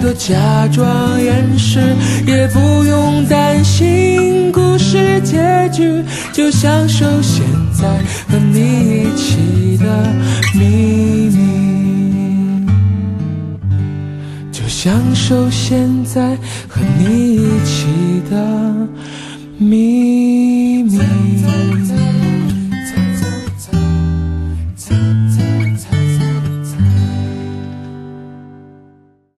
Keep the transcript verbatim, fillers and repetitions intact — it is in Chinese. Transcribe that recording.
可假装掩饰，也不用担心故事结局，就享受现在和你一起的秘密，就享受现在和你一起的秘密。